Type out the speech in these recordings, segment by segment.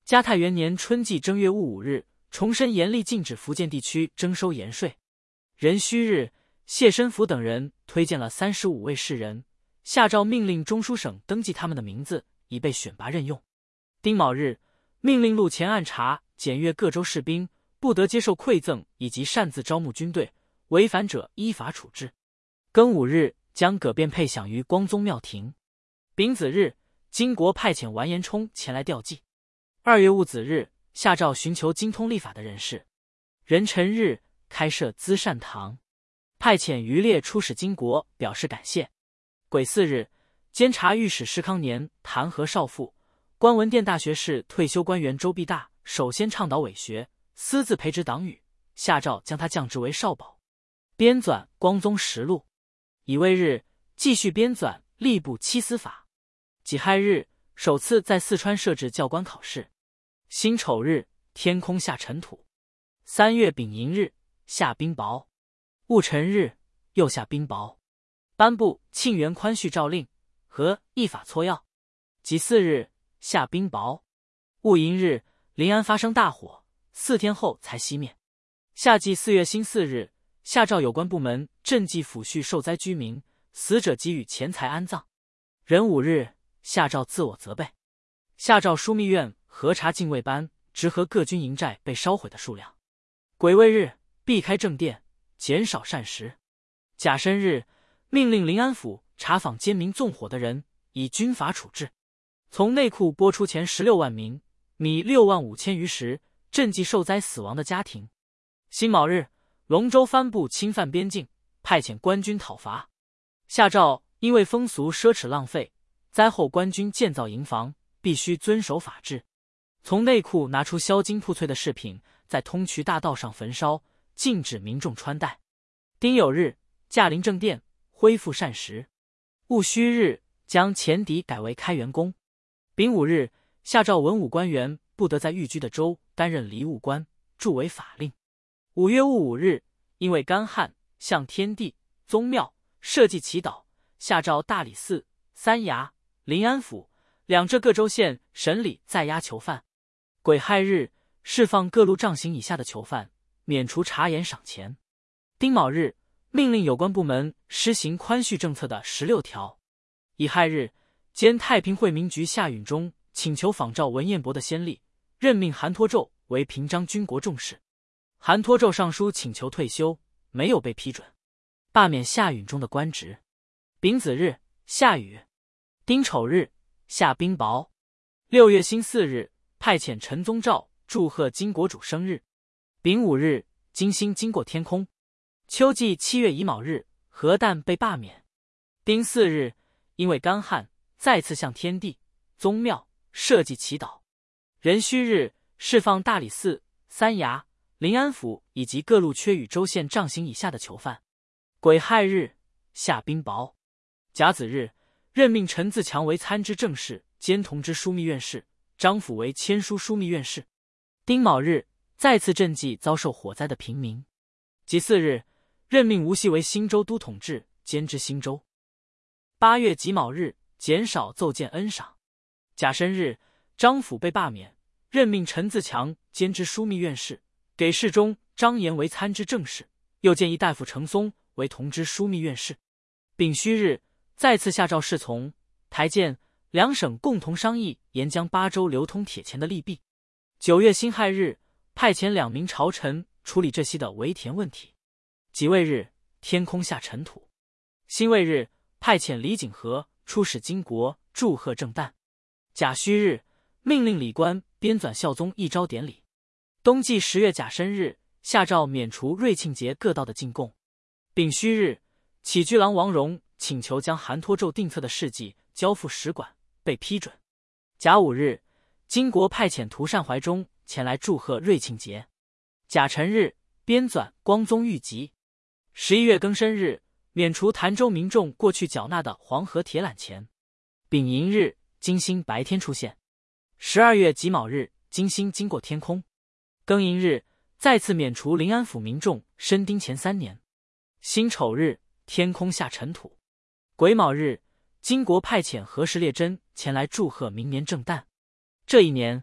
嘉泰元年春季正月戊午日，重申严厉禁止福建地区征收盐税。壬戌日，谢申福等人推荐了35位士人，下诏命令中书省登记他们的名字，以备选拔任用。丁卯日，命令录前按察检阅各州士兵，不得接受馈赠以及擅自招募军队，违反者依法处置。庚午日，将葛变配享于光宗庙庭。丙子日，金国派遣完颜冲前来吊祭。2月戊子日，下诏寻求精通历法的人士。壬辰日，开设资善堂，派遣余烈出使金国，表示感谢。癸巳日，监察御史施康年弹劾少傅，官文殿大学士退休官员周必大首先倡导伪学，私自培植党羽，下诏将他降职为少保。编纂光宗实录。乙未日，继续编纂吏部七司法。己亥日，首次在四川设置教官考试。辛丑日，天空下尘土。3月丙寅日，下冰雹。戊辰日，又下冰雹。颁布庆元宽恤诏令和议法撮要。己巳日，下冰雹。戊寅日，临安发生大火，4天后才熄灭。夏季4月辛巳日，下诏有关部门赈济抚恤受灾居民，死者给予钱财安葬。壬午日，下诏自我责备。下诏枢密院核查禁卫班直合各军营寨被烧毁的数量。癸未日，避开正殿，减少膳食。甲申日，命令临安府查访奸民纵火的人，以军法处置。从内库拨出钱16万名，米6万5千余石，赈济受灾死亡的家庭。辛卯日，龙州藩部侵犯边境，派遣官军讨伐。下诏因为风俗奢侈浪费，灾后官军建造营房，必须遵守法制。从内库拿出销金铺翠的饰品，在通衢大道上焚烧，禁止民众穿戴。丁酉日，驾临正殿，恢复膳食。戊戌日，将前邸改为开元宫。丙午日，下诏文武官员不得在寓居的州担任礼务官，著为法令。5月戊午日，因为干旱，向天地、宗庙设祭祈祷，下诏大理寺、三衙、临安府两浙各州县审理在押囚犯。癸亥日，释放各路杖刑以下的囚犯，免除查盐赏钱。丁卯日，命令有关部门施行宽恤政策的16条。乙亥日，兼太平会民局夏允中请求仿照文彦博的先例，任命韩托胄为平章军国重事。韩托胄上书请求退休，没有被批准，罢免夏允中的官职。丙子日，下雨。丁丑日，下冰雹。6月辛巳日，派遣陈宗照祝贺金国主生日。丙午日，金星经过天空。秋季7月乙卯日，何旦被罢免。丁巳日，因为干旱，再次向天地、宗庙设祭祈祷。壬戌日，释放大理寺、三衙、临安府以及各路缺与州县杖刑以下的囚犯。癸亥日，下冰雹。甲子日，任命陈自强为参知政事兼同知枢密院事，张辅为签书枢密院事。丁卯日，再次赈济遭受火灾的平民。己巳日，任命吴锡为新州都统制兼知新州。8月己卯日，减少奏见恩赏。甲申日，张辅被罢免，任命陈自强兼知枢密院事，给事中张炎为参知政事，又建议大夫程松为同知枢密院事。丙戌日，再次下诏侍从、台谏两省共同商议沿江8州流通铁钱的利弊。9月辛亥日，派遣2名朝臣处理这些的围田问题。己未日，天空下尘土。辛未日，派遣李景和出使金国祝贺正旦。甲戌日，命令礼官编纂孝宗一诏典礼。冬季10月甲申日，下诏免除瑞庆节各道的进贡。丙戌日，起居郎王荣请求将韩托胄定策的事迹交付使馆，被批准。甲午日，金国派遣涂善怀忠前来祝贺瑞庆节。甲辰日，编纂光宗谕集。11月庚申日，免除潭州民众过去缴纳的黄河铁缆钱。丙寅日，金星白天出现。12月己卯日，金星经过天空。庚寅日，再次免除临安府民众申丁前3年。辛丑日，天空下尘土。癸卯日，金国派遣何氏烈真前来祝贺明年正旦。这一年，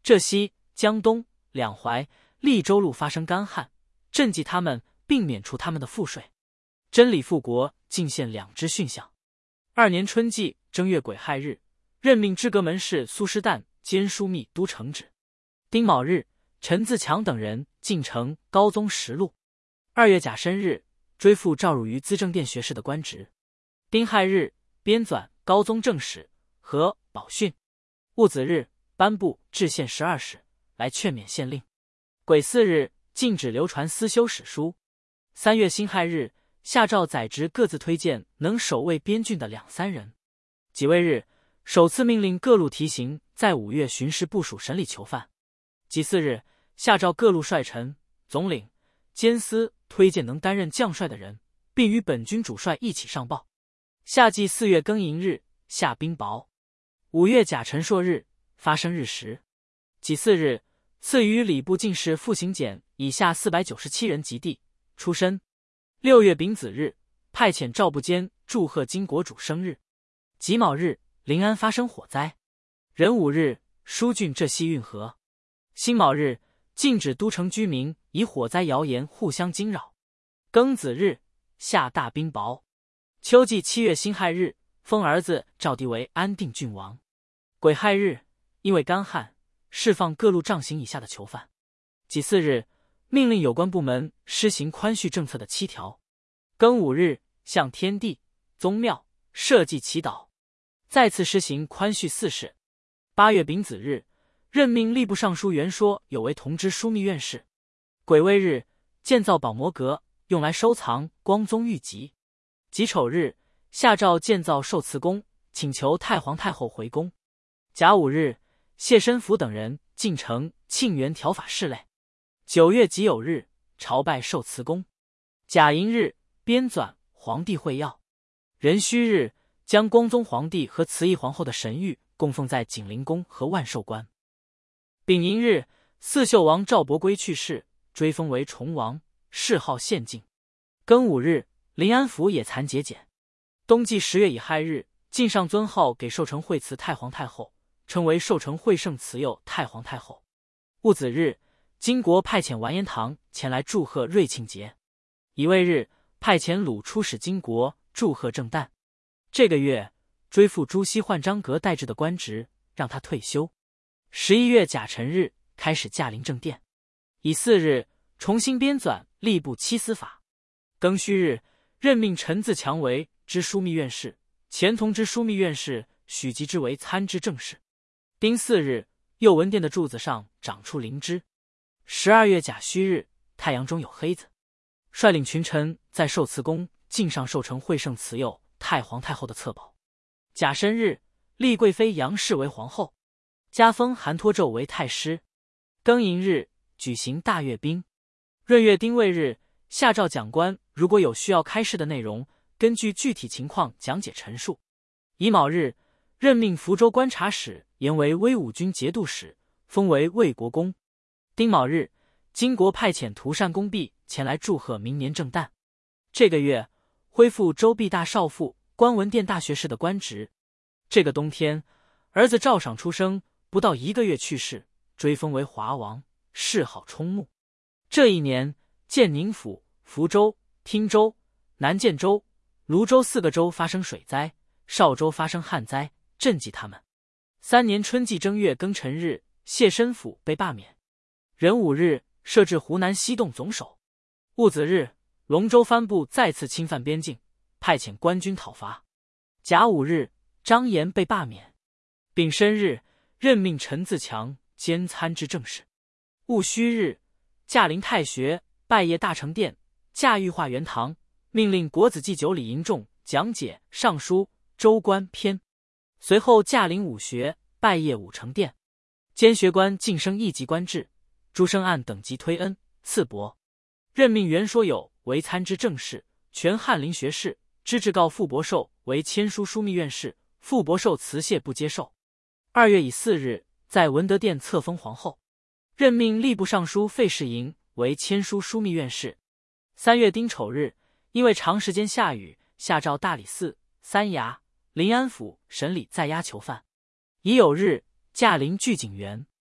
浙西、江东、两淮、利州路发生干旱，赈济他们，并免除他们的赋税。真理复国，进献2支训相。2年春季正月癸亥日，任命知阁门事苏师旦兼枢密都承旨。丁卯日，陈自强等人进呈高宗实录。2月甲申日，追复赵汝于资政殿学士的官职。丁亥日，编纂高宗正史和宝训。戊子日，颁布制宪12使，来劝免县令。癸巳日，禁止流传私修史书。3月辛亥日，下诏宰执各自推荐能守卫边郡的2、3人。己未日，首次命令各路提刑在5月巡视部署审理囚犯。己巳日，下诏各路帅臣、总领、监司推荐能担任将帅的人，并与本军主帅一起上报。夏季4月庚寅日，下冰雹。5月甲辰朔日，发生日食。己巳日，赐予礼部进士傅行俭以下497人及第，出身。6月丙子日，派遣赵部坚祝贺金国主生日。己卯日，临安发生火灾。壬午日，疏浚浙西运河。辛卯日，禁止都城居民以火灾谣言互相惊扰。庚子日，下大冰雹。秋季7月辛亥日，封儿子赵棣为安定郡王。癸亥日，因为干旱，释放各路杖刑以下的囚犯。己巳日，命令有关部门施行宽恤政策的7条。庚午日，向天地、宗庙设祭祈祷，再次施行宽恤4事。8月丙子日，任命吏部尚书袁说有为同知枢密院事。癸未日，建造宝摩阁，用来收藏光宗玉籍。己丑日，下诏建造寿慈宫，请求太皇太后回宫。甲午日，谢申府等人进呈庆元条法侍类。9月己酉日，朝拜寿慈宫。甲寅日，编纂皇帝会要。壬戌日，将光宗皇帝和慈禧皇后的神谕供奉在景灵宫和万寿观。丙寅日，四秀王赵伯圭去世，追封为崇王，谥号献敬。庚午日，临安府野蚕节俭。冬季10月乙亥日，晋上尊号给寿成惠慈太皇太后，称为寿成惠圣慈幼太皇太后。戊子日，金国派遣完颜堂前来祝贺瑞庆节。乙未日，派遣鲁出使金国祝贺正旦。这个月，追复朱熹换张阁代制的官职，让他退休。11月甲辰日，开始驾临正殿。乙巳日，重新编纂吏部七司法。庚戌日，任命陈自强为知枢密院事，前同知枢密院事许吉之为参知政事。丁巳日，右文殿的柱子上长出灵芝。12月甲戌日，太阳中有黑子。率领群臣在寿慈宫敬上寿成惠圣慈幼太皇太后的册宝。甲申日，立贵妃杨氏为皇后，加封韩托胄为太师。庚寅日，举行大阅兵。闰月丁未日，下诏讲官如果有需要开示的内容，根据具体情况讲解陈述。乙卯日，任命福州观察使延为威武军节度使，封为卫国公。丁卯日，金国派遣涂善公弼前来祝贺明年正旦。这个月，恢复周弼大少傅、观文殿大学士的官职。这个冬天，儿子赵赏出生，不到1个月去世，追封为华王，谥号冲穆。这一年，建宁府、福州、汀州、南建州、泸州4个州发生水灾，邵州发生旱灾，赈济他们。3年春季正月庚辰日，谢申府被罢免。壬午日，设置湖南西洞总守。戊子日，龙州藩部再次侵犯边境，派遣官军讨伐。甲午日，张炎被罢免。丙申日，任命陈自强兼参知政事。戊戌日，驾临太学，拜谒大成殿，驾御化元堂，命令国子祭酒李银仲讲解《尚书》州官篇。随后驾临武学，拜谒武成殿，兼学官晋升1级官制，诸生按等级推恩赐帛。任命袁说友为参知政事，全翰林学士，知制告傅伯寿为签书枢密院事，傅伯寿辞谢不接受。2月乙巳日，在文德殿册封皇后。任命吏部尚书费世营为签书枢密院事。3月丁丑日，因为长时间下雨，下诏大理寺、三衙、临安府审理在押囚犯。乙酉日，驾临聚景园。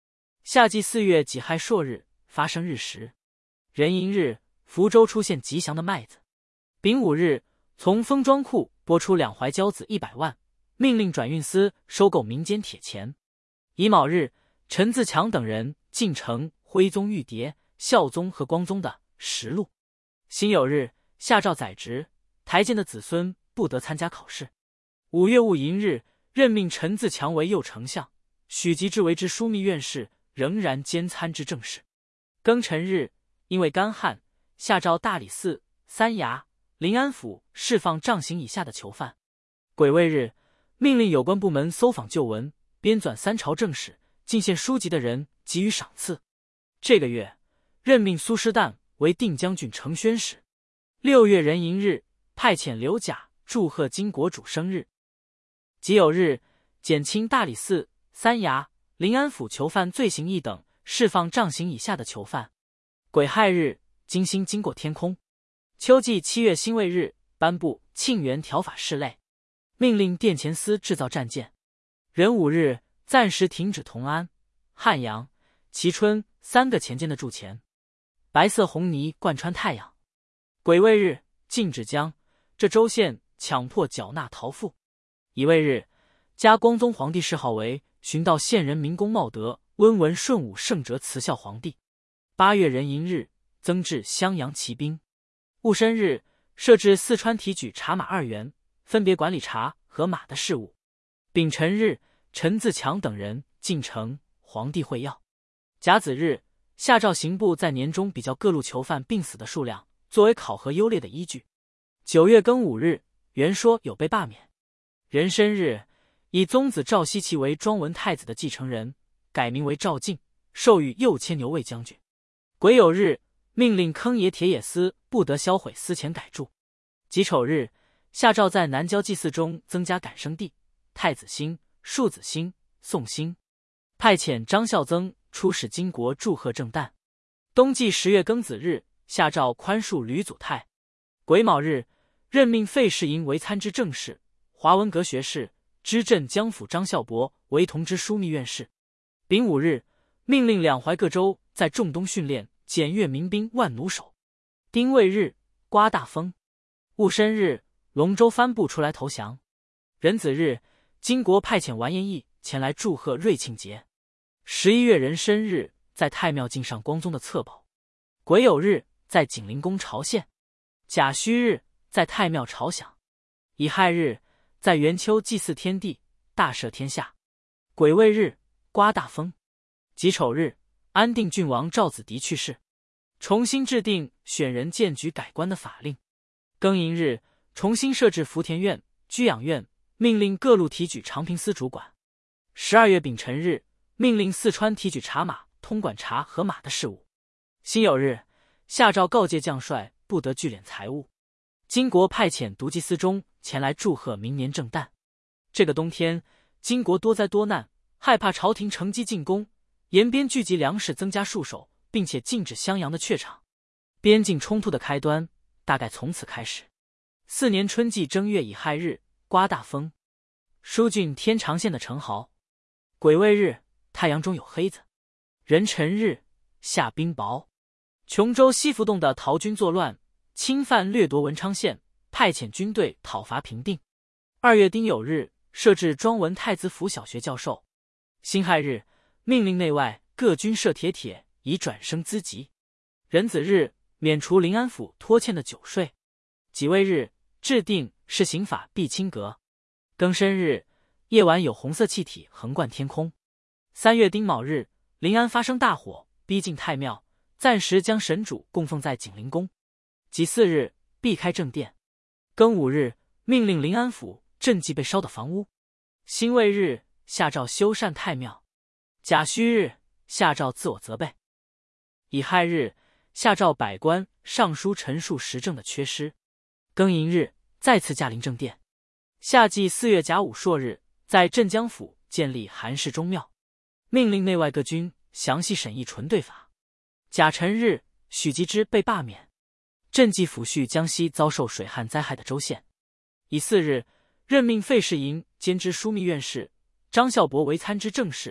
夏季4月己亥朔日发生日食。壬寅日，福州出现吉祥的麦子。丙午日，从封庄库拨出2怀交子100万，命令转运司收购民间铁钱。乙卯日，陈自强等人进呈徽宗玉牒、孝宗和光宗的实录。辛酉日，下诏载职，台监的子孙不得参加考试。5月戊寅日，任命陈自强为右丞相，许吉之为之枢密院事，仍然兼参知政事。庚辰日，因为干旱，下诏大理寺、三衙、临安府释放杖刑以下的囚犯。癸未日，命令有关部门搜访旧闻，编纂3朝正史，进献书籍的人给予赏赐。这个月，任命苏师旦为定将军承宣使。6月壬寅日，派遣刘甲祝贺金国主生日。己酉日，减轻大理寺、三衙、临安府囚犯罪行一等，释放杖刑以下的囚犯。癸亥日，金星经过天空。秋季7月辛未日，颁布庆元条法事类，命令殿前司制造战舰。壬午日，暂时停止同安、汉阳、蕲春3个前舰的铸钱。白色红泥贯穿太阳。癸未日，禁止江浙州县强迫缴纳逃赋。乙未日，加光宗皇帝谥号为寻道县人民公茂德温文顺武圣哲慈孝皇帝。8月壬寅日，增置襄阳骑兵。戊申日，设置四川提举茶马2员，分别管理茶和马的事务。丙辰日，陈自强等人进呈皇帝会要。甲子日，下诏刑部在年中比较各路囚犯病死的数量，作为考核优劣的依据。9月庚午日，原说有被罢免。壬申日，以宗子赵奚齐为庄文太子的继承人，改名为赵敬，授予右迁牛卫将军。癸酉日，命令坑爷铁野司不得销毁司前改铸。己丑日，下诏在南郊祭祀中增加感生帝、太子星、庶子星、宋星，派遣张孝曾出使金国祝贺正旦。冬季10月庚子日，下诏宽恕吕祖泰。癸卯日，任命费世营为参知政事，华文阁学士、知镇江府张孝伯为同知枢密院事。丙午日，命令2淮各州在仲冬训练检阅民兵万弩手。丁未日，刮大风。戊申日，龙州帆布出来投降。壬子日，金国派遣完颜义前来祝贺瑞庆节。11月壬申日，在太庙敬上光宗的册宝。癸酉日，在景灵宫朝献。甲戌日，在太庙朝享。乙亥日，在元丘祭祀天地，大赦天下。癸未日，刮大风。己丑日，安定郡王赵子迪去世，重新制定选人荐举改官的法令。庚寅日，重新设置福田院、居养院，命令各路提举长平司主管。12月丙辰日，命令四川提举茶马，通管茶和马的事务。辛酉日，下诏告诫将帅不得聚敛财物。金国派遣毒祭司中前来祝贺明年正旦。这个冬天，金国多灾多难，害怕朝廷乘机进攻，沿边聚集粮食，增加戍守，并且禁止襄阳的榷场。边境冲突的开端大概从此开始。4年春季正月乙亥日，刮大风。疏浚天长县的城壕。癸未日，太阳中有黑子。壬辰日，下冰雹。琼州西浮洞的陶军作乱，侵犯掠夺文昌县，派遣军队讨伐平定。2月丁酉日，设置庄文太子府小学教授。辛亥日，命令内外各军设铁，以转升资级。壬子日，免除临安府拖欠的酒税。己未日，制定施刑法必清格。庚申日，夜晚有红色气体横贯天空。3月丁卯日，临安发生大火，逼近太庙，暂时将神主供奉在景灵宫。己巳日，避开正殿。庚午日，命令临安府赈济被烧的房屋。辛未日，下诏修缮太庙。甲戌日，下诏自我责备。乙亥日，下诏百官上书陈述时政的缺失。庚寅日，再次驾临正殿。夏季4月甲午朔日，在镇江府建立韩氏宗庙，命令内外各军详细审议纯对法。甲辰日，许吉之被罢免，赈济抚恤江西遭受水旱灾害的州县。乙巳日，任命费世营兼知枢密院事，张孝伯为参知政事，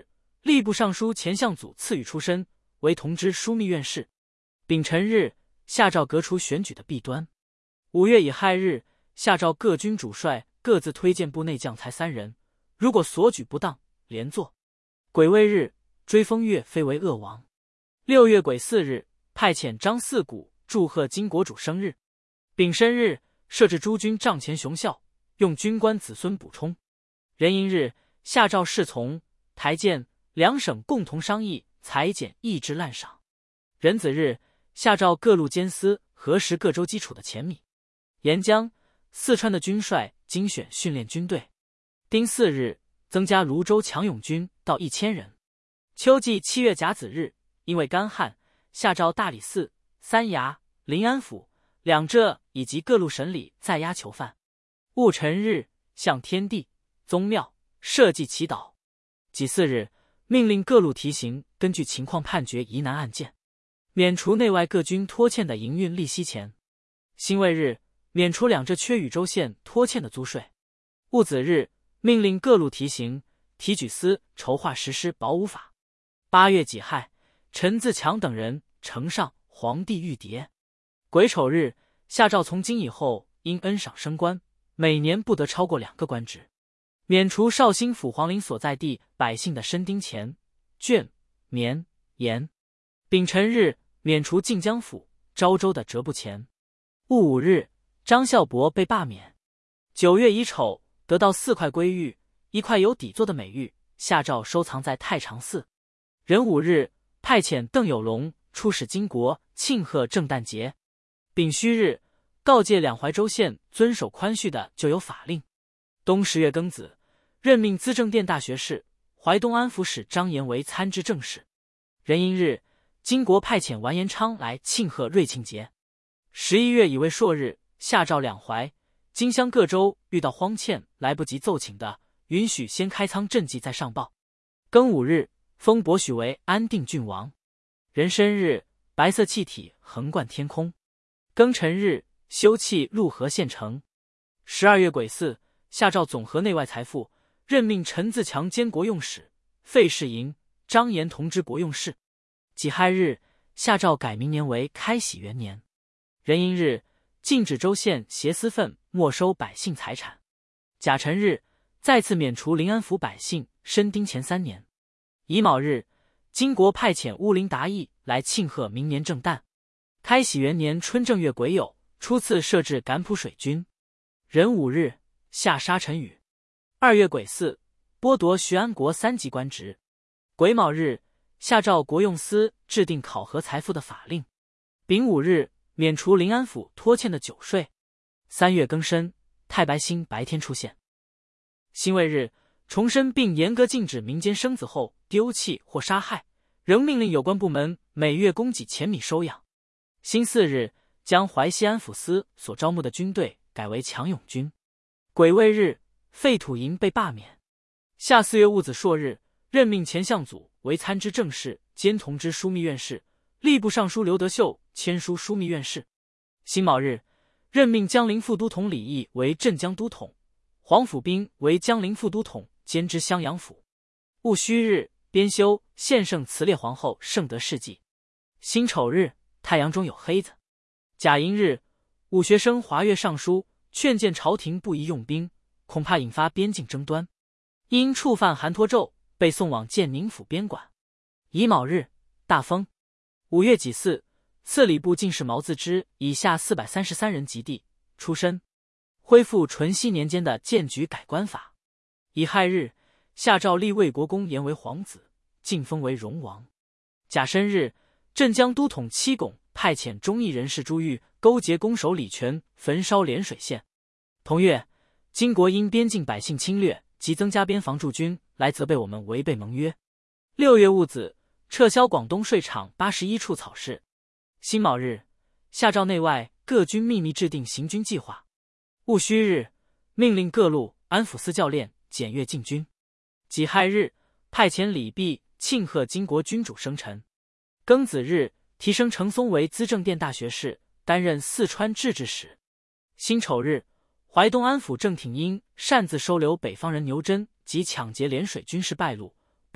吏部尚书前相祖赐予出身，为同知枢密院事。丙辰日，下诏革除选举的弊端。5月乙亥日，下诏各军主帅各自推荐部内将才3人，如果所举不当，连坐。癸未日，追封岳飞为鄂王。6月癸巳日，派遣张四谷祝贺金国主生日。丙申日，设置诸军帐前雄孝，用军官子孙补充。壬寅日，下诏侍从、台监两省共同商议裁减役制滥赏。壬子日，下诏各路监司核实各州基础的钱米。沿江、四川的军帅精选训练军队。丁巳日，增加泸州强勇军到1000人。秋季7月甲子日，因为干旱，下诏大理寺、三衙、临安府两浙以及各路审理在押囚犯。戊辰日，向天地、宗庙设祭祈祷。己巳日，命令各路提刑根据情况判决疑难案件，免除内外各军拖欠的营运利息钱。辛未日，免除两浙缺禹州县拖欠的租税。戊子日，命令各路提刑、提举司筹划实施保武法。8月己亥，陈自强等人呈上皇帝御牒。癸丑日，下诏从今以后因恩赏升官，每年不得超过2个官职，免除绍兴府皇陵所在地百姓的申丁钱、绢、棉、盐。丙辰日，免除晋江府、昭州的折布钱。戊午日，张孝伯被罢免。9月乙丑，得到4块龟玉，1块有底座的美玉，下诏收藏在太常寺。壬午日，派遣邓有龙出使金国，庆贺圣诞节。丙戌日，告诫两淮州县遵守宽恤的就有法令。冬10月庚子，任命资政殿大学士、淮东安抚使张延为参知政事。壬寅日，金国派遣完颜昌来庆贺瑞庆节。11月乙未朔日，下诏两淮、荆襄各州遇到荒欠来不及奏请的，允许先开仓赈济再上报。庚午日，封伯许为安定郡王。壬申日，白色气体横贯天空。庚辰日，修葺陆河县城。12月癸巳，下诏总和内外财富，任命陈自强兼国用使，费世营、张延同知国用事。己亥日，下诏改明年为开禧元年。壬寅日，禁止州县挟私愤没收百姓财产。甲辰日，再次免除临安府百姓申丁前3年。乙卯日，金国派遣乌林达义来庆贺明年正旦。开禧元年春正月癸酉，初次设置赶浦水军。壬午日，下沙尘雨。2月癸巳，剥夺徐安国3级官职。癸卯日，下诏国用司制定考核财富的法令。丙午日，免除临安府拖欠的酒税。3月庚申，太白星白天出现。辛未日，重申并严格禁止民间生子后丢弃或杀害，仍命令有关部门每月供给钱米收养。辛巳日，将淮西安抚司所招募的军队改为强勇军。癸未日，废土营被罢免。夏4月戊子朔日，任命前相祖为参知政事兼同知枢密院事，吏部尚书刘德秀签书枢密院事。辛卯日，任命江陵副都统李毅为镇江都统，黄甫斌为江陵副都统兼知襄阳府。戊戌日，编修献圣慈烈皇后圣德事迹。辛丑日，太阳中有黑子。甲寅日，武学生华岳上书劝谏朝廷不宜用兵，恐怕引发边境争端，因触犯韩托胄，被送往建宁府边管。乙卯日，大封。5月己巳，赐礼部进士毛自知以下433人及第，出身，恢复淳熙年间的荐举改官法。乙亥日，下诏立魏国公延为皇子，晋封为荣王。甲申日，镇江都统戚拱派遣忠义人士朱玉勾结攻守李全，焚烧涟水县。同月，金国因边境百姓侵略及增加边防驻军，来责备我们违背盟约。6月戊子，撤销广东税场81处草事。辛卯日，下诏内外各军秘密制定行军计划。戊戌日，命令各路安抚司教练检阅进军。己亥日，派遣李弼庆贺金国君主生辰。庚子日，提升程松为资政殿大学士，担任四川制置使。辛丑日，淮东安抚郑挺因擅自收留北方人牛真及抢劫涟水军事败露，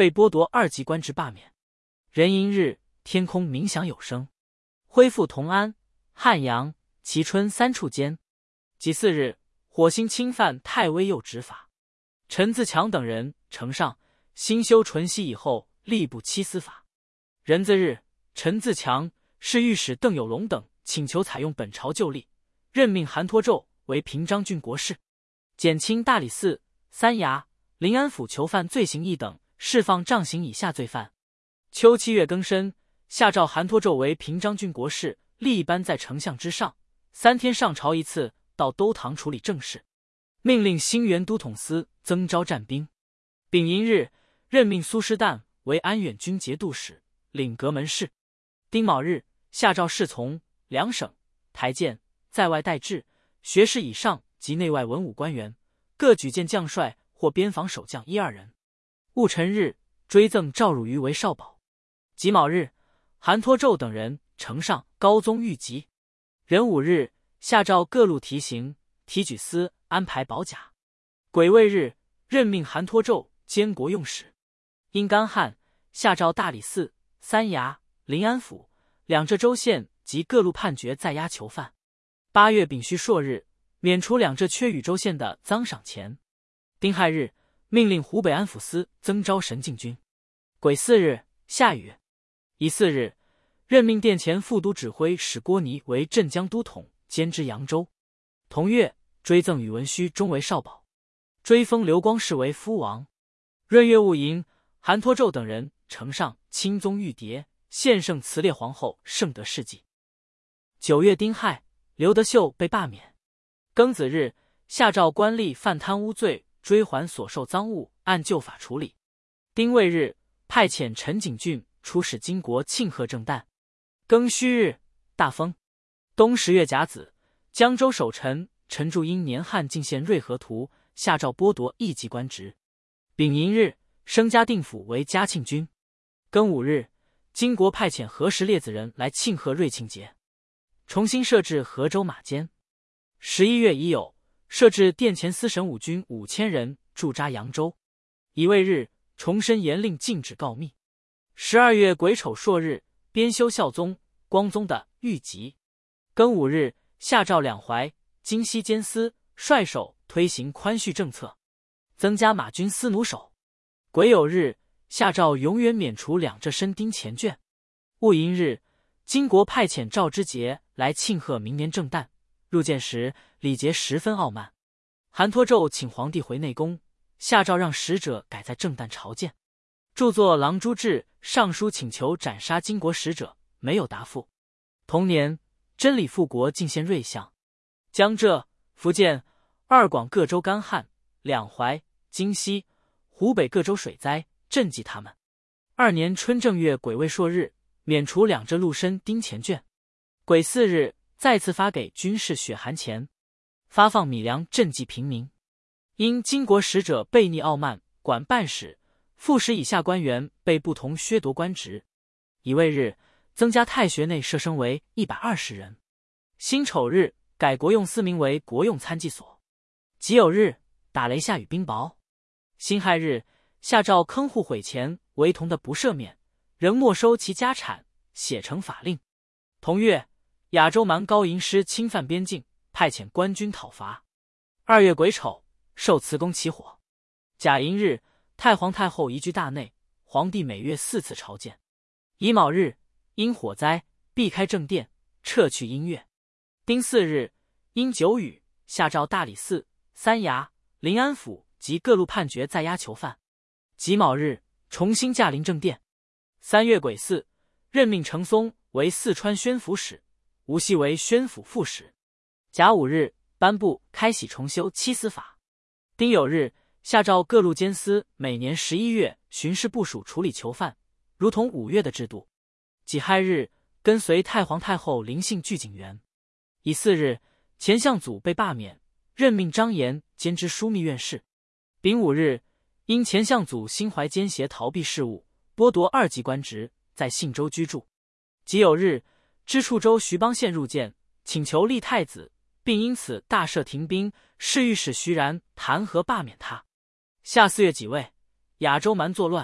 被剥夺2级官职罢免。壬寅日，天空冥响有声，恢复同安、汉阳、蕲春3处间。己巳日，火星侵犯太微右执法。陈自强等人呈上，新修淳熙以后吏部七司法。壬子日，陈自强、侍御史邓有龙等请求采用本朝旧例，任命韩托胄为平章郡国事，减轻大理寺、三衙、临安府囚犯罪行役等，释放杖刑以下罪犯。秋7月庚申，下诏韩托胄为平章郡国事，立一班在丞相之上，3天上朝一次，到都堂处理政事。命令兴元都统司增招战兵。丙寅日，任命苏师旦为安远军节度使，领阁门事。丁卯日，下诏侍从、两省、台监、在外待制、学士以上及内外文武官员，各举荐将帅或边防守将1-2人。戊辰日，追赠赵汝愚为少保。己卯日，韩托胄等人呈上高宗御籍。壬午日，下诏各路提刑、提举司安排保甲。癸未日，任命韩托胄监国用使。因干旱，下诏大理寺、三衙、临安府、两浙州县及各路判决在押囚犯。8月丙戌朔日，免除两浙缺禹州县的赃赏钱。丁亥日，命令湖北安抚司增招神境军。癸巳日，下雨。乙巳日，任命殿前副都指挥使郭尼为镇江都统，兼知扬州。同月，追赠宇文胥终为少保，追封刘光世为夫王。闰月戊寅，韩托胄等人呈上钦宗玉牒，献圣慈烈皇后圣德事迹。9月丁亥，刘德秀被罢免。庚子日，下诏官吏犯贪污罪，追还所受赃物，按旧法处理。丁未日，派遣陈景俊出使金国庆贺正旦。庚戌日，大风。冬10月甲子，江州守臣陈祝因年汉进献瑞和图，下诏剥夺1级官职。丙寅日，升嘉定府为嘉庆君。庚午日，金国派遣何氏列子人来庆贺瑞庆节，重新设置河州马监。11月乙酉，设置殿前司审武军5000人驻扎扬州。乙未日，重申严令禁止告密。12月癸丑朔日，编修孝宗、光宗的御籍。庚午日，下诏两淮、京西监司率首推行宽恤政策，增加马军司奴手。癸酉日，下诏永远免除两浙申丁钱券。戊寅日，金国派遣赵之杰来庆贺明年正旦，入见时礼节十分傲慢。韩托胄请皇帝回内宫，下诏让使者改在正旦朝见。著作《郎朱志》上书请求斩杀金国使者，没有答复。同年，真理复国进献瑞相。江浙、福建、二广各州干旱，两淮、京西、湖北各州水灾，赈济他们。2年春正月癸未朔日，免除两浙陆申丁钱券。癸巳日，再次发给军士血汗钱，发放米粮赈济平民。因金国使者悖逆傲慢，管办事、副使以下官员被不同削夺官职。乙未日，增加太学内设生为120人。辛丑日，改国用司名为国用参计所。己酉日，打雷下雨冰雹。辛亥日，下诏坑户毁钱为同的不赦免，仍没收其家产，写成法令。同月，亚州蛮高营师侵犯边境，派遣官军讨伐。2月癸丑，受慈公起火。甲寅日，太皇太后移居大内，皇帝每月4次朝见。乙卯日，因火灾，避开正殿，撤去音乐。丁巳日，因久雨，下诏大理寺、三衙、临安府及各路判决在押囚犯。己卯日，重新驾临正殿。3月癸巳，任命程松为四川宣抚使，吴锡为宣抚副使。甲午日，颁布开禧重修七司法。丁酉日，下诏各路监司每年11月巡视部署处理囚犯，如同5月的制度。己亥日，跟随太皇太后临幸聚景园。乙巳日，前相祖被罢免，任命张延兼知枢密院事。丙午日，因前相祖心怀奸邪逃避事务，剥夺2级官职，在信州居住。己酉日，知处州徐邦宪入见，请求立太子，并因此大赦停兵，侍御史徐然弹劾罢免他。夏4月己未，亚州蛮作乱，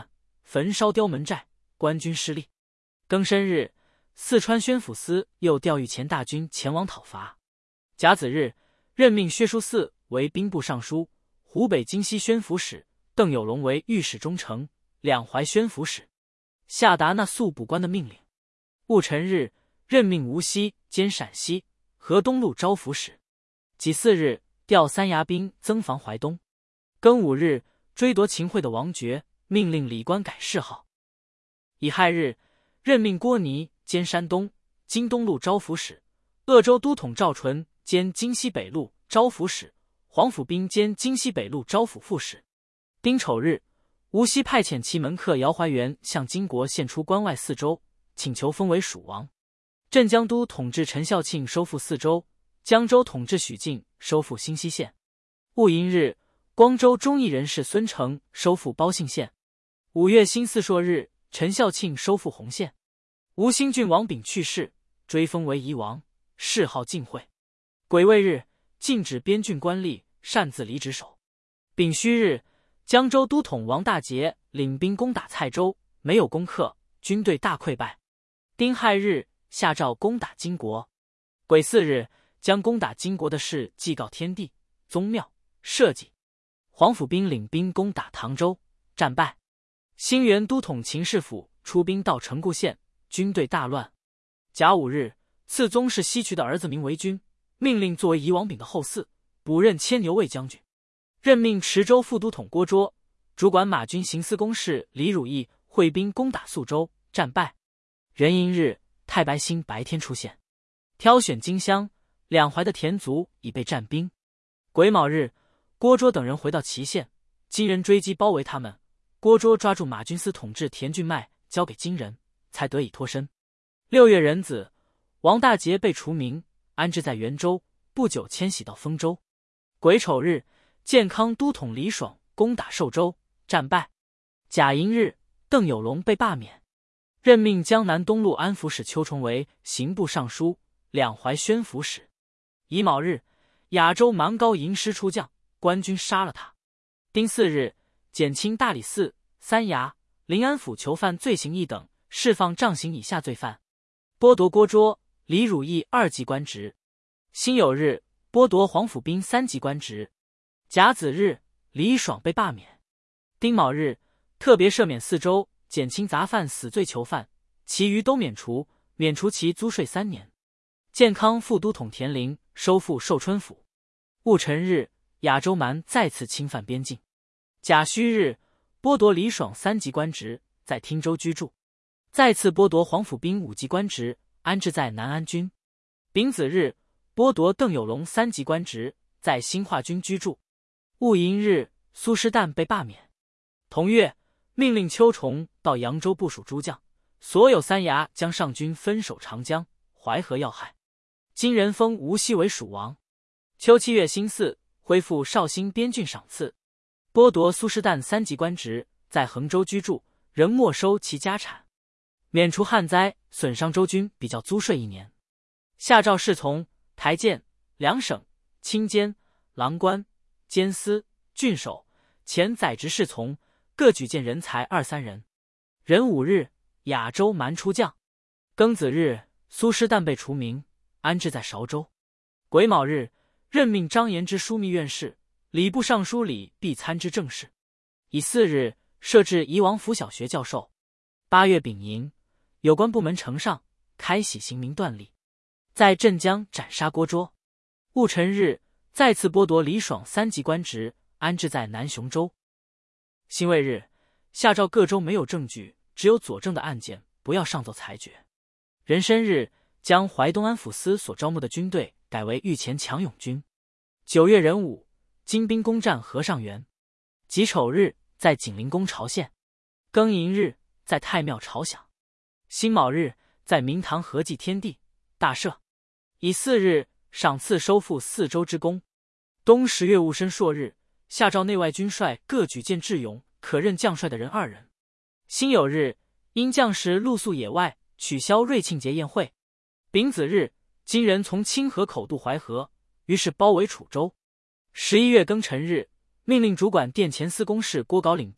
焚烧雕门寨，官军失利。庚申日，四川宣抚司又调御前大军前往讨伐。甲子日，任命薛叔嗣为兵部尚书，湖北荆西宣抚使，邓有龙为御史中丞、两淮宣抚使，下达那速补官的命令。戊辰日，任命无锡兼陕西、河东路招抚使。己巳日，调三衙兵增防淮东。庚午日，追夺秦桧的王爵，命令李官改谥号。乙亥日，任命郭尼兼山东、京东路招抚使，鄂州都统赵纯兼京西北路招抚使，黄甫斌兼京西北路招抚副使。丁丑日，无锡派遣其门客姚怀元向金国献出关外4州，请求封为蜀王。镇江都统治陈孝庆收复4州，江州统治许敬收复新溪县。戊寅日，光州忠义人士孙成收复包信县。5月辛巳朔日，陈孝庆收复洪县。吴兴郡王炳去世，追封为夷王，谥号晋惠。癸未日，禁止边郡官吏擅自离职守。丙戌日，江州都统王大捷领兵攻打蔡州，没有攻克，军队大溃败。丁亥日，下诏攻打金国。癸巳日，将攻打金国的事祭告天地、宗庙、社稷。黄甫斌领兵攻打唐州，战败。兴元都统秦世甫出兵到城固县，军队大乱。甲午日，赐宗室西渠的儿子名为君，命令作为夷王炳的后嗣，补任牵牛卫将军。任命池州副都统郭卓主管马军行司公事李汝义会兵攻打宿州，战败。壬寅日，太白星白天出现，挑选荆襄、两淮的田族已被战兵。癸卯日，郭卓等人回到祁县，金人追击包围他们，郭卓抓住马军司统制田俊迈，交给金人，才得以脱身。6月壬子，王大捷被除名，安置在元州，不久迁徙到丰州。癸丑日，建康都统李爽攻打寿州，战败。甲寅日，邓有龙被罢免，任命江南东路安抚使邱崇为刑部尚书、两淮宣抚使。乙卯日，亚州蛮高营师出将，官军杀了他。丁巳日，减轻大理寺、三衙、临安府囚犯罪行1等，释放杖刑以下罪犯，剥夺郭卓、李汝义2级官职。辛酉日，剥夺黄甫斌3级官职。甲子日，李爽被罢免。丁卯日，特别赦免4州，减轻杂犯死罪囚犯，其余都免除其租税3年。建康副都统田林收复寿春府。戊辰日，亚州蛮再次侵犯边境。甲戌日，剥夺李爽3级官职，在汀州居住。再次剥夺黄甫斌5级官职，安置在南安军。丙子日，剥夺邓有龙3级官职，在兴化军居住。戊寅日，苏师旦被罢免。同月，命令邱崇到扬州部署诸将，所有三衙将上军分守长江、淮河要害。金人封无锡为蜀王。秋7月辛巳，恢复绍兴边郡赏赐，剥夺苏师旦3级官职，在衡州居住，仍没收其家产，免除旱灾损伤州军比较租税1年。下诏侍从、台监、两省、清监、郎官、监司、郡守、前宰执侍从各举荐人才2、3人。壬午日，亚州蛮出将。庚子日，苏师旦被除名，安置在韶州。癸卯日，任命张延之枢密院事，礼部尚书李必参知政事。乙巳日，设置宜王府小学教授。8月丙寅，有关部门呈上，开禧刑名断例，在镇江斩杀郭卓。戊辰日，再次剥夺李爽3级官职，安置在南雄州。辛未日，下诏各州没有证据，只有佐证的案件，不要上奏裁决。壬申日，将淮东安抚司所招募的军队改为御前强勇军。9月壬午，金兵攻占和尚原。己丑日，在景陵宫朝献。庚寅日，在太庙朝享。辛卯日，在明堂合祭天地，大赦。乙巳日，赏赐收复4州之功。冬10月戊申朔日，下诏内外军帅各举荐智勇可任将帅的人2人。辛酉日，因将士露宿野外，取消瑞庆节宴会。丙子日，金人从清河口渡淮河，于是包围楚州。11月庚辰日，命令主管殿前司公事郭杲领兵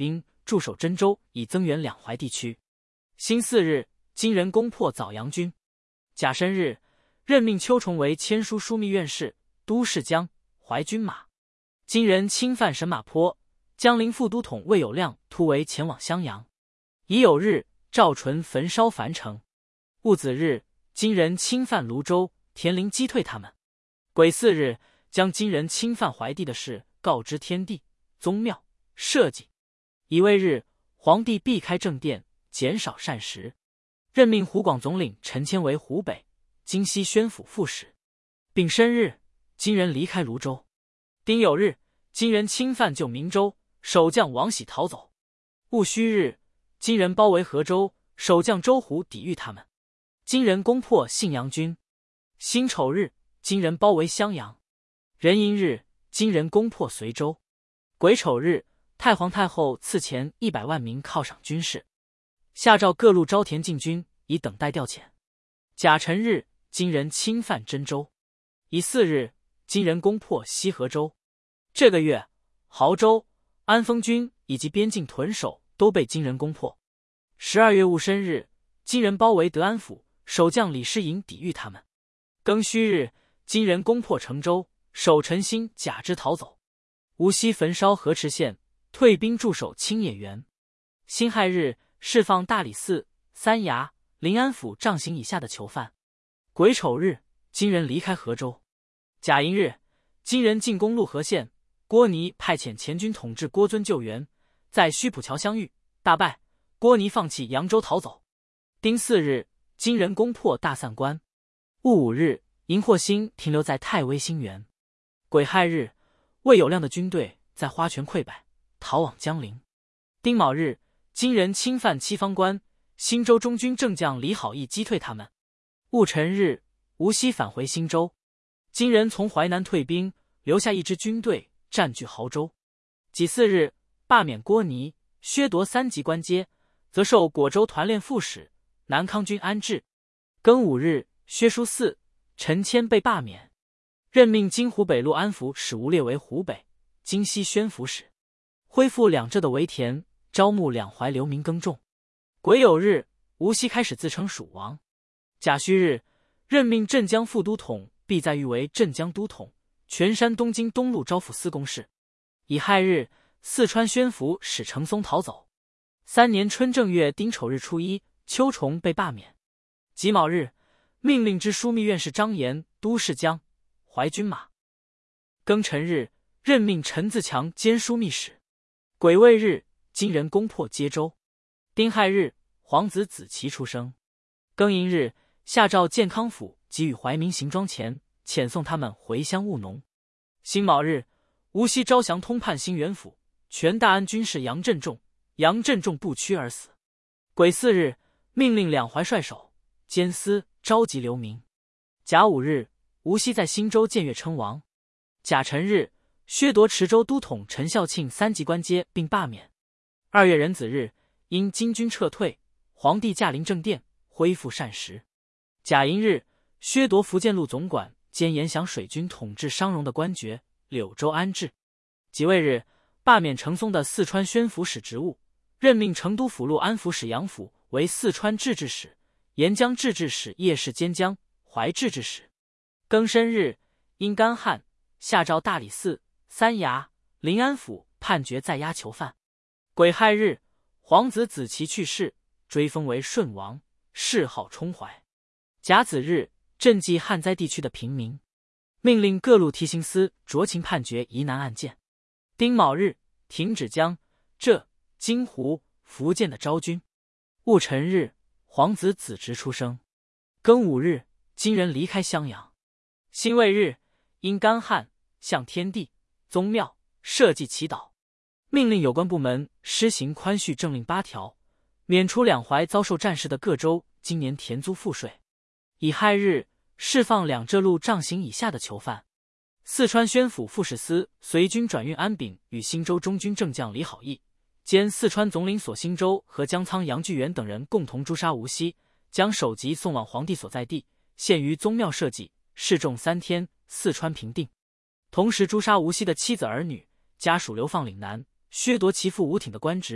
驻守真州，以增援两淮地区。辛巳日，金人攻破枣阳军。甲申日，任命邱崇为签书枢密院事、都侍将、淮军马。金人侵犯神马坡，江陵副都统魏有亮突围前往襄阳。乙酉日，赵纯焚烧樊城。戊子日，金人侵犯泸州，田陵击退他们。癸巳日，将金人侵犯淮地的事告知天地、宗庙、社稷。乙未日，皇帝避开正殿，减少膳食，任命湖广总领陈谦为湖北、荆西宣抚副使。丙申日，金人离开泸州。丁酉日，金人侵犯旧明州，守将王喜逃走。戊戌日，金人包围河州，守将周虎抵御他们。金人攻破信阳军。辛丑日，金人包围襄阳。壬寅日，金人攻破随州。癸丑日，太皇太后赐钱100万名犒赏军士，下诏各路招田进军，以等待调遣。甲辰日，金人侵犯真州。乙巳日，金人攻破西河州。这个月，亳州、安丰军以及边境屯守都被金人攻破。12月戊申日，金人包围德安府，守将李世隐抵御他们。庚戌日，金人攻破成州，守臣心假之逃走。无锡焚烧河池县，退兵驻守青叶原。辛亥日，释放大理寺、三衙、临安府杖刑以下的囚犯。癸丑日，金人离开河州。甲寅日，金人进攻陆河县，郭尼派遣前军统制郭遵救援，在虚浦桥相遇，大败，郭尼放弃扬州逃走。丁巳日，金人攻破大散关。戊午日，荧惑星停留在太微星原。癸亥日，魏有亮的军队在花泉溃败，逃往江陵。丁卯日，金人侵犯七方关，新州中军正将李好义击退他们。戊辰日，无锡返回新州。金人从淮南退兵，留下一支军队占据亳州。己巳日，罢免郭尼，削夺3级官阶，则授果州团练副使、南康军安置。庚午日，薛书嗣、陈谦被罢免，任命金湖北路安抚使吴烈为湖北、荆西宣抚使，恢复两浙的围田，招募两淮流民耕种。癸酉日，无锡开始自称蜀王。甲戌日，任命镇江副都统毕在玉为镇江都统，全山东京东路招抚司公事。乙亥日，四川宣抚使程松逃走。3年春正月丁丑日初一，邱崇被罢免。己卯日，命令之枢密院事张炎都侍将、淮军马。庚辰日，任命陈自强兼枢密使。癸未日，金人攻破接州。丁亥日，皇子子奇出生。庚寅日，下诏建康府给予怀民行庄钱，遣送他们回乡务农。辛卯日，无锡招降通判兴元府，全大安军士杨振仲不屈而死。癸巳日，命令两淮帅守、监司召集流民。甲午日，无锡在新州建乐称王。甲辰日，削夺池州都统陈孝庆3级官阶，并罢免。2月壬子日，因金军撤退，皇帝驾临正殿，恢复膳食。甲寅日，削夺福建路总管兼沿湘水军统治商容的官爵，柳州安置。己未日，罢免程松的四川宣抚使职务，任命成都府路安抚使杨府为四川制置使，沿江制置使叶氏兼江淮制置使。庚申日，因干旱，下诏大理寺、三衙、临安府判决在押囚犯。癸亥日，皇子子奇去世，追封为顺王，谥号冲怀。甲子日，赈济旱灾地区的平民，命令各路提刑司酌情判决疑难案件。丁卯日，停止江浙、荆湖、福建的招军。戊辰日，皇子子直出生。庚午日，金人离开襄阳。辛未日，因干旱，向天地、宗庙、社稷祈祷，命令有关部门施行宽恤政令8条，免除两淮遭受战事的各州今年田租赋税。乙亥日，释放两浙路杖刑以下的囚犯。四川宣抚副使司随军转运安炳与新州中军正将李好义，兼四川总领所新州和江仓杨巨源等人共同诛杀无锡，将首级送往皇帝所在地，献于宗庙社稷，示众3天，四川平定。同时诛杀无锡的妻子儿女，家属流放岭南，削夺其父吴挺的官职，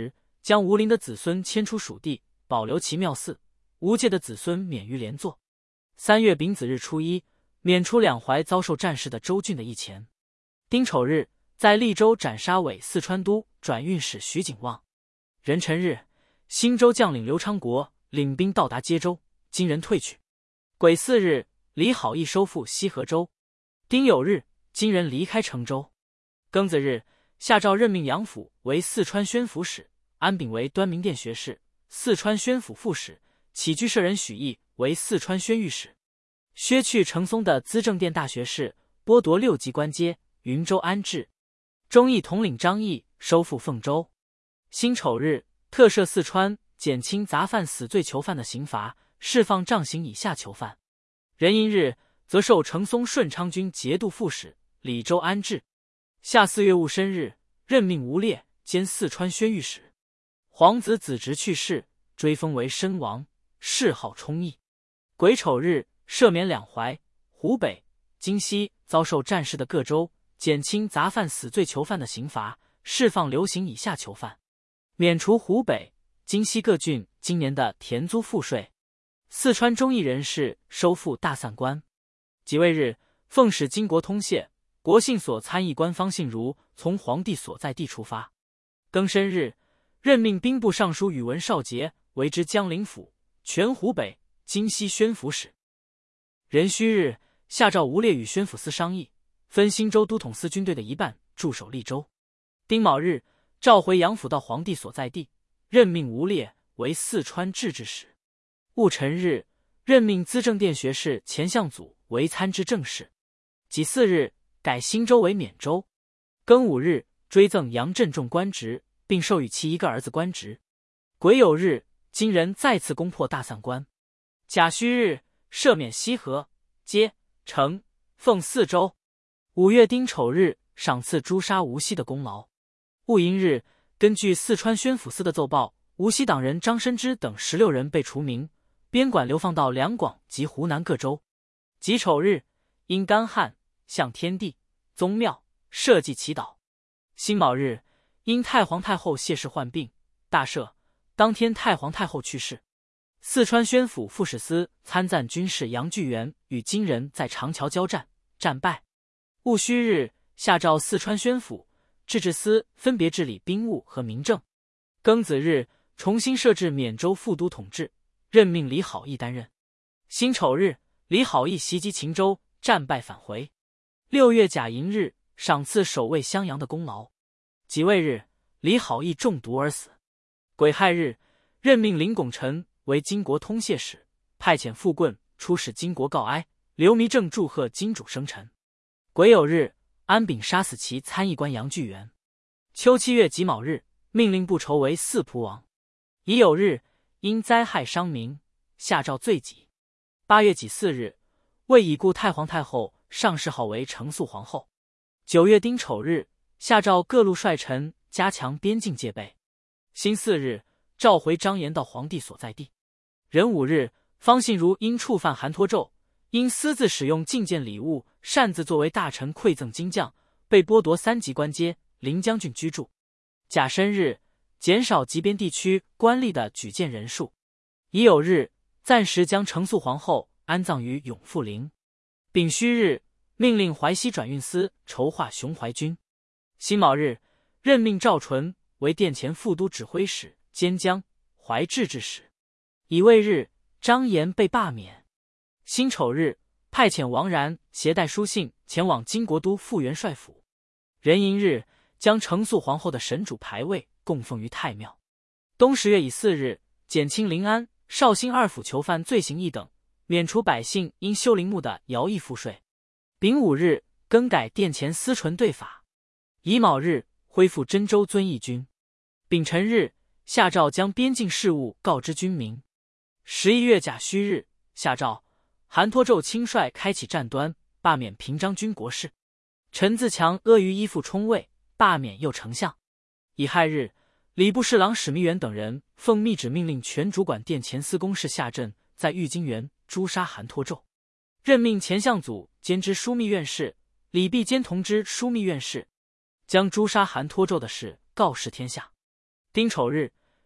将吴陵的子孙迁出蜀地，保留其庙祀；吴界的子孙免于连坐。3月丙子日初一，免除两淮遭受战事的州郡的役钱。丁丑日，在利州斩杀伪四川都转运使徐景望。壬辰日，新州将领刘昌国领兵到达接州，金人退去。癸巳日，李好义收复西河州。丁酉日，金人离开成州。庚子日，下诏任命杨甫为四川宣抚使，安炳为端明殿学士、四川宣抚副使，起居舍人许毅为四川宣谕使。削去程松的资政殿大学士，剥夺6级官阶，云州安置。忠义统领张毅收复凤州。辛丑日，特赦四川，减轻杂犯死罪囚犯的刑罚，释放杖刑以下囚犯。壬寅日，则授程松顺昌军节度副使，李州安置。夏4月戊申日，任命吴烈兼四川宣谕使。皇子子侄去世，追封为申王，谥号充义。癸丑日，赦免两淮、湖北、荆西遭受战事的各州，减轻杂犯死罪囚犯的刑罚，释放流刑以下囚犯。免除湖北、荆西各郡今年的田租赋税。四川忠义人士收复大散关。己未日，奉使经国通谢，国信所参议官方信如从皇帝所在地出发。庚申日，任命兵部尚书宇文少杰为之江陵府、全湖北、荆西宣抚使。壬戌日，下诏吴烈与宣抚司商议，分新州都统司军队的一半驻守利州。丁卯日，召回杨甫到皇帝所在地，任命吴烈为四川制置使。戊辰日，任命资政殿学士钱向祖为参知政事。己巳日，改新州为免州。庚午日，追赠杨振仲官职，并授予其一个儿子官职。癸酉日，金人再次攻破大散关。甲戌日，赦免西河、皆、成、凤4州。5月丁丑日，赏赐诛杀无锡的功劳。戊寅日，根据四川宣抚司的奏报，无锡党人张申之等16人被除名，边管流放到两广及湖南各州。己丑日，因干旱，向天地、宗庙设祭祈祷。辛卯日，因太皇太后谢氏患病，大赦。当天太皇太后去世。四川宣抚副使司参赞军士杨巨源与金人在长桥交战，战败。戊戌日，下诏四川宣抚、制置司分别治理兵务和民政。庚子日，重新设置缅州副都统制，任命李好义担任。辛丑日，李好义袭击秦州，战败返回。6月甲寅日，赏赐守卫襄阳的功劳。己未日，李好义中毒而死。癸亥日，任命林拱辰为金国通谢使，派遣傅棍出使金国告哀，刘弥正祝贺金主生辰。癸酉日，安炳杀死其参议官杨巨源。秋7月己卯日，命令部仇为四仆王。乙酉日，因灾害伤民，下诏罪己。8月己巳日，为已故太皇太后上谥号为承肃皇后。9月丁丑日，下诏各路帅臣加强边境戒备。辛巳日，召回张延到皇帝所在地。壬午日，方信如因触犯韩托胄，因私自使用进谏礼物，擅自作为大臣馈赠金将，被剥夺3级官阶，临将军居住。甲申日，减少极边地区官吏的举荐人数。乙酉日，暂时将承肃皇后安葬于永富陵。丙戌日，命令淮西转运司筹划雄淮军。辛卯日，任命赵纯为殿前副都指挥使兼江淮制置使。乙未日，张延被罢免。辛丑日，派遣王然携带书信前往金国都副元帅府。壬寅日，将承肃皇后的神主牌位供奉于太庙。冬10月乙巳日，减轻临安、绍兴2府囚犯罪行一等，免除百姓因修陵墓的徭役赋税。丙午日，更改殿前司纯队法。乙卯日，恢复真州遵义军。丙辰日，下诏将边境事务告知军民。11月甲戌日，下诏韩托胄亲率开启战端，罢免平章军国事。陈自强阿谀依附冲位，罢免右丞相。乙亥日，礼部侍郎史弥远等人奉密旨命令全主管殿前司公事下镇，在玉京园诛杀韩托胄，任命钱向祖兼知枢密院事，李弼兼同知枢密院事，将诛杀韩托胄的事告示天下。丁丑日，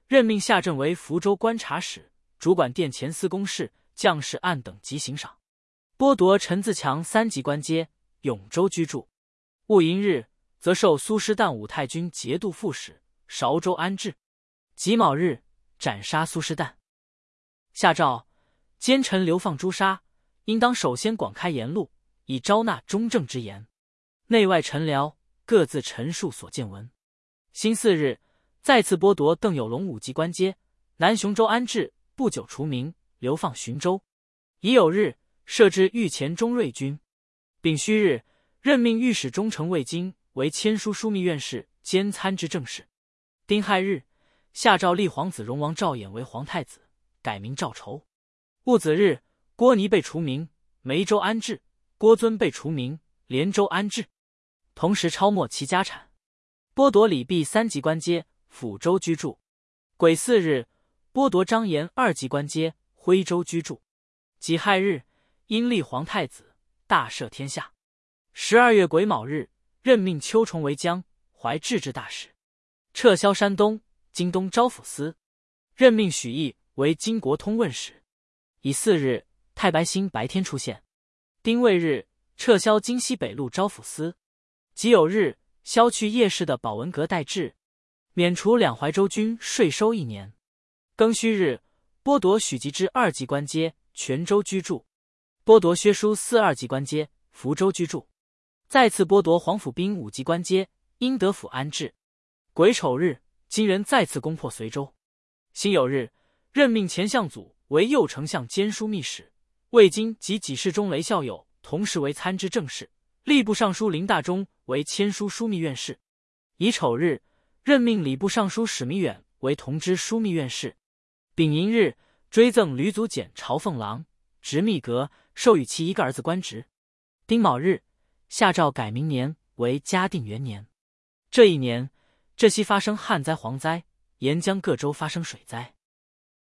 任命夏镇为福州观察使，主管殿前司公事、将士案等及刑赏。剥夺陈自强3级官阶，永州居住。戊寅日，则授苏师旦武太君节度副使，韶州安置。己卯日，斩杀苏师旦。下诏：奸臣流放诛杀，应当首先广开言路，以招纳中正之言。内外臣僚各自陈述所见闻。辛巳日，再次剥夺邓有龙5级官阶，南雄州安置，不久除名，流放寻州。乙酉日，设置御前中锐军。丙戌日，任命御史中丞魏京为签书枢密院事兼参知政事。丁亥日，下诏立皇子荣王赵衍为皇太子，改名赵畴。戊子日，郭尼被除名，梅州安置；郭遵被除名，连州安置。同时抄没其家产。剥夺李弼3级官阶，抚州居住。癸巳日，剥夺张延2级官阶，徽州居住。己亥日，因立皇太子，大赦天下。12月癸卯日，任命邱崇为江淮制置大使，撤销山东、京东招抚司，任命许毅为经国通问使。乙巳日，太白星白天出现。丁未日，撤销京西北路招抚司。己酉日，削去叶氏的保文阁代制，免除两淮州军税收1年。庚戌日，剥夺许吉之2级官阶，泉州居住。剥夺薛书4 2级官阶，福州居住。再次剥夺黄甫斌5级官阶，英德府安置。癸丑日，金人再次攻破随州。辛酉日，任命前相祖为右丞相兼枢密使，魏京及给事中雷孝友同时为参知政事，吏部尚书林大中为签书枢密院事。乙丑日，任命礼部尚书史弥远为同知枢密院事。丙寅日，追赠吕祖简朝奉郎，执秘阁，授予其1个儿子官职。丁卯日，下诏改明年为嘉定元年。这一年，浙西发生旱灾、蝗灾，沿江各州发生水灾。